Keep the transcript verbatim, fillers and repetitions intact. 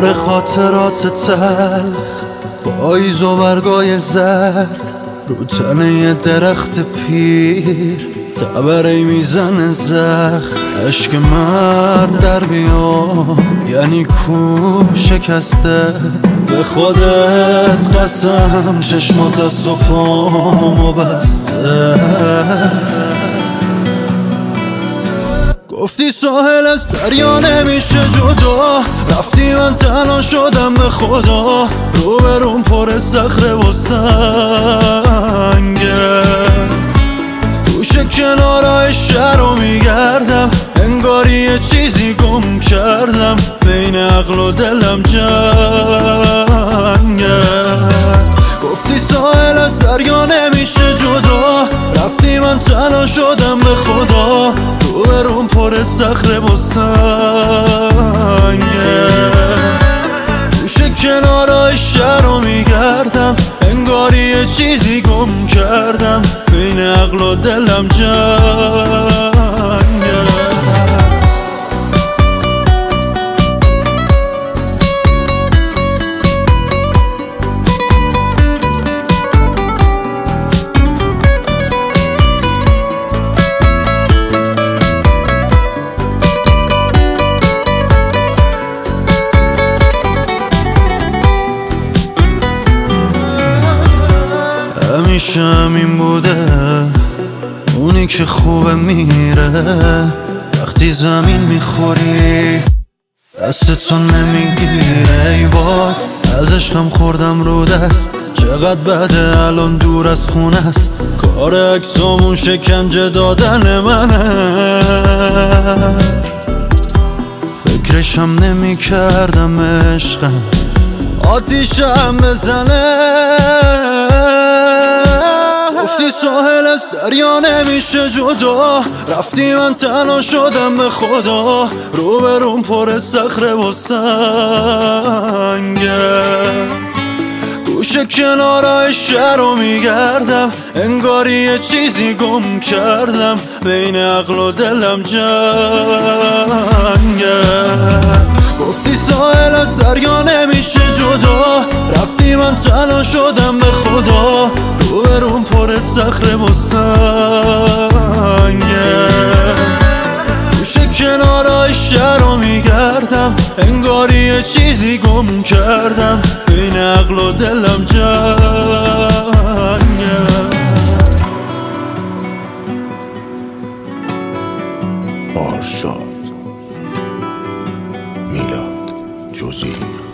پر خاطرات تلخ، پاییز و برگای زرد رو تنه یه درخت پیر، تبری میزنه زخم. عشق مرد در بیان یعنی کو شکسته، به خودت قسم چشم دست و پامو بسته. گفتی ساحل از دریا نمیشه جدا، رفتی من تنها شدم به خدا، روبروم پر صخره و سنگه. گوشه کنارای شهر رو میگردم، انگاری یه چیزی گم کردم، بین عقل و دلم جنگه. گفتی ساحل از دریا نمیشه جدا، رفتی من تنها شدم به خدا، روبروم پر صخره و سنگه. گوشه کنارای شهر رو میگردم، انگاری یه چیزی گم کردم، بین عقل و دلم جنگه. همیشه همین بوده، اونی که خوبه میره، وقتی زمین میخوری دستتو نمیگیره. ای وای از عشقم خوردم رو دست، چقدر بده الان دور از خونه است، کار اکسامون شکنجه دادن منه. فکرشم نمی کردم عشقم آتیشم بزنه. گفتی ساحل از دریا نمیشه جدا، رفتی من تنها شدم به خدا، روبروم پر صخره و سنگه. گوشه کنارای شهر رو میگردم، انگاری یه چیزی گم کردم، بین عقل و دلم جنگه. گفتی ساحل از دریا نمیشه جدا، رفتی من تنها شدم به خدا، روبروم پر صخره و سنگه. گوشه کنارای شهر رو میگردم، انگاری یه چیزی گم کردم، بین عقل و دلم جنگه. آرشاد میلاد جزیره.